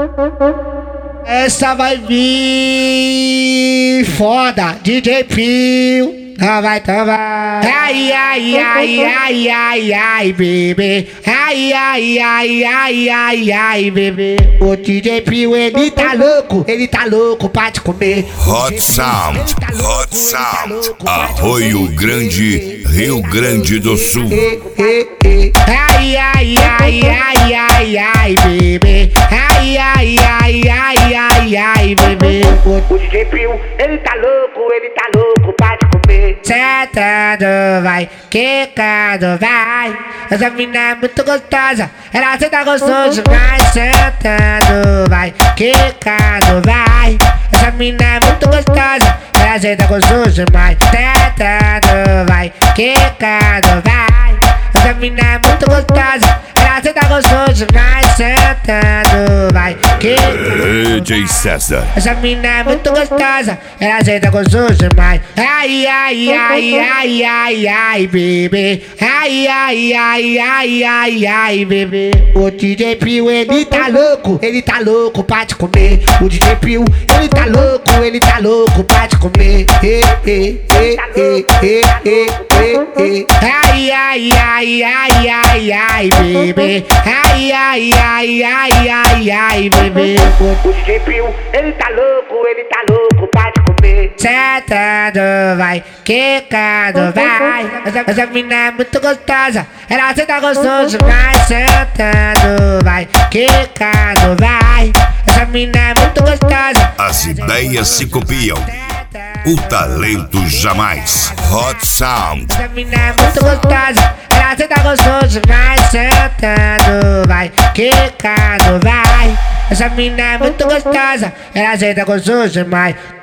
Essa vai vir foda, DJ Pio. Vai tomar. Ai, ai, ai, ai, ai, ai, bebê. Ai, ai, ai, ai, ai, ai, bebê. O DJ Pio, ele tá louco pra te comer. Hot Sound, Hot Sound, Arroio Grande, Rio Grande do Sul. Ai, ai, ai, ai, ai, ai, bebê. Ai, ai, ai, ai, ai, ai, bebê. O DJ Pio, ele tá louco pra te comer. Sentando vai, quicando vai. Essa mina é muito gostosa, ela senta gostoso demais. Sentando vai, quicando vai. Essa mina é muito gostosa, ela senta gostoso demais. Sentando vai, quicando vai. Essa mina é muito gostosa, ela senta gostoso demais. Sentando vai, quicando. DJ César. Essa mina é muito gostosa, ela senta gostoso demais. Ai, ai, ai, ai, ai, ai, bebê. Ai, ai, ai, ai, ai, ai, bebê. O DJ Pio, ele tá louco pra te comer. O DJ Pio, ele tá louco pra te comer. Ai, ai, ai, ai, ai, ai, bebê. Ai, ai, ai, ai, ai, ai, bebê. O DJ Pio, ele tá louco pra te comer. Sentando vai, quicando vai. Essa mina é muito gostosa, ela senta gostoso demais. Sentando vai, quicando vai. Essa mina é muito gostosa. As ideias se copiam, o talento jamais. Hot Sound. Essa mina é muito gostosa, ela senta gostoso demais. Sentando vai, quicando vai. Essa mina é muito gostosa, ela senta gostoso demais.